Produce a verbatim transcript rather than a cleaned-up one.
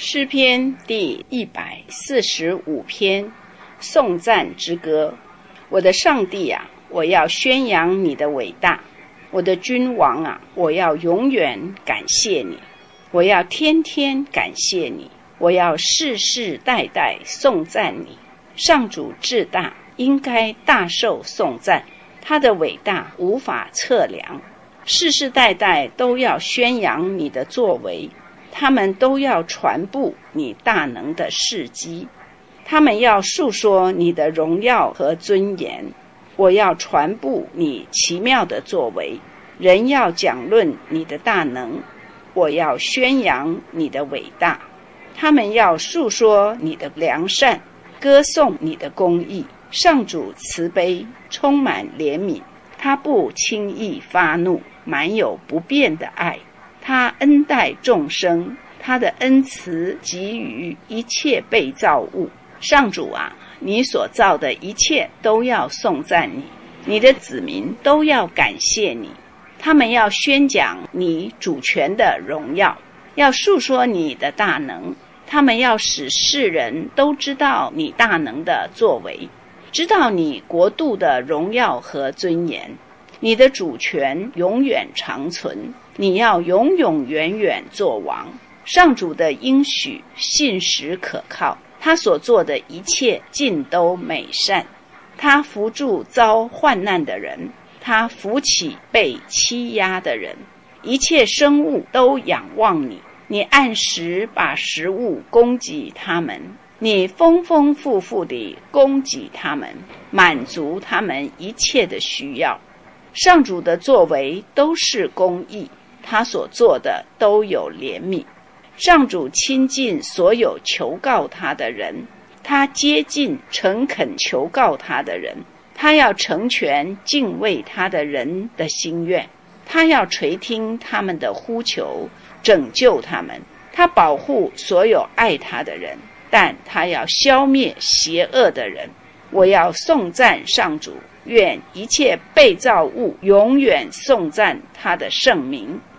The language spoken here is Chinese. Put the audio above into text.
诗篇第一百四十五篇，颂赞之歌。我的上帝啊，我要宣扬你的伟大；我的君王啊，我要永远感谢你，我要天天感谢你，我要世世代代颂赞你。上主至大，应该大受颂赞，他的伟大无法测量，世世代代都要宣扬你的作为，他们都要传布你大能的事迹，他们要述说你的荣耀和尊严。我要传布你奇妙的作为，人要讲论你的大能，我要宣扬你的伟大。他们要述说你的良善，歌颂你的公义。上主慈悲，充满怜悯，他不轻易发怒，满有不变的爱。他恩待众生，他的恩慈给予一切被造物。上主啊，你所造的一切都要颂赞你，你的子民都要感谢你。他们要宣讲你主权的荣耀，要述说你的大能。他们要使世人都知道你大能的作为，知道你国度的荣耀和尊严。你的主权永远长存，你要永永远远作王。上主的应许信实可靠，他所做的一切尽都美善。他扶助遭患难的人，他扶起被欺压的人。一切生物都仰望你，你按时把食物供给他们，你丰丰富富地供给他们，满足他们一切的需要。上主的作为都是公义，他所做的都有怜悯。上主亲近所有求告他的人，他接近诚恳求告他的人。他要成全敬畏他的人的心愿，他要垂听他们的呼求，拯救他们。他保护所有爱他的人，但他要消灭邪恶的人。我要颂赞上主，愿一切被造物永远颂赞他的圣名。